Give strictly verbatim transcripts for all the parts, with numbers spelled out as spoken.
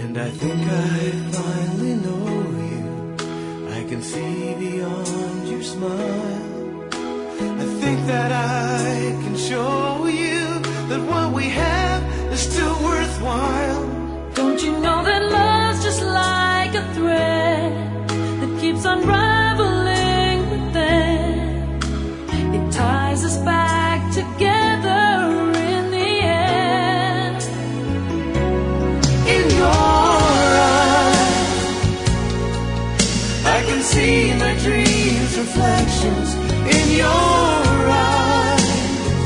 And I think I finally know you. I can see beyond your smile. I think that I can show you that what we have is still worthwhile. Don't you know that love's just like a thread that keeps unraveling within? It ties us back together in the end. In your eyes, I can see my dreams' reflections. In your eyes,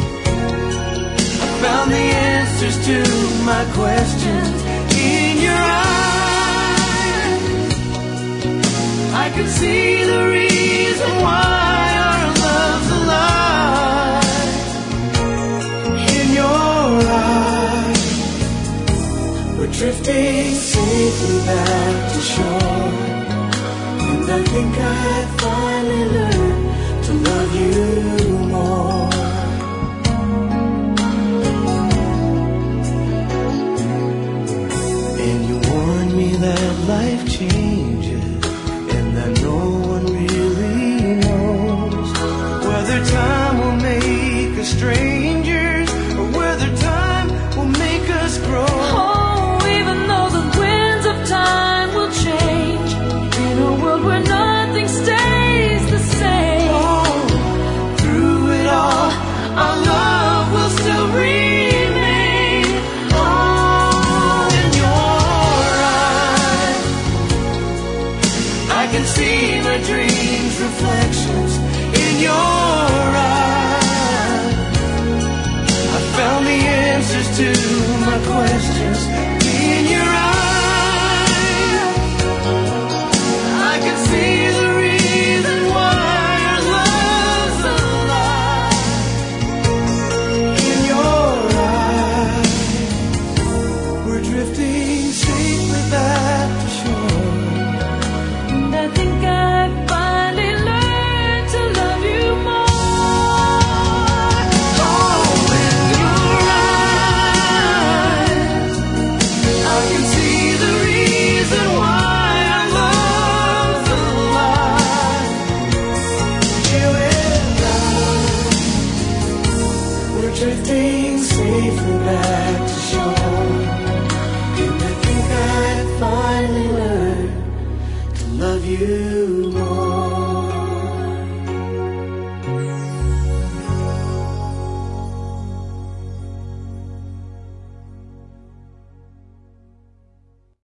I found the answers to my questions. In your eyes, I can see the reason why our love's alive. In your eyes, we're drifting safely back to shore. And I think I finally learned to love you more. And you warned me that life changes, and that no one really knows whether time will make us strangers or whether time will make us grow. Oh, even though the winds of time will change, in a world where nothing stays the same. Oh, through it all, our love will still remain. Oh, in your eyes, I can see my dreams' reflections. In your eyes, I found the answers to my questions. In your eyes, I can see the reason why our love's alive. In your eyes, we're drifting safely back to shore. And I think I finally learned to love you more. Oh, in your eyes, I can see the reason why our love's alive. You and I, we're drifting safely back to shore. And I think I finally learned to love you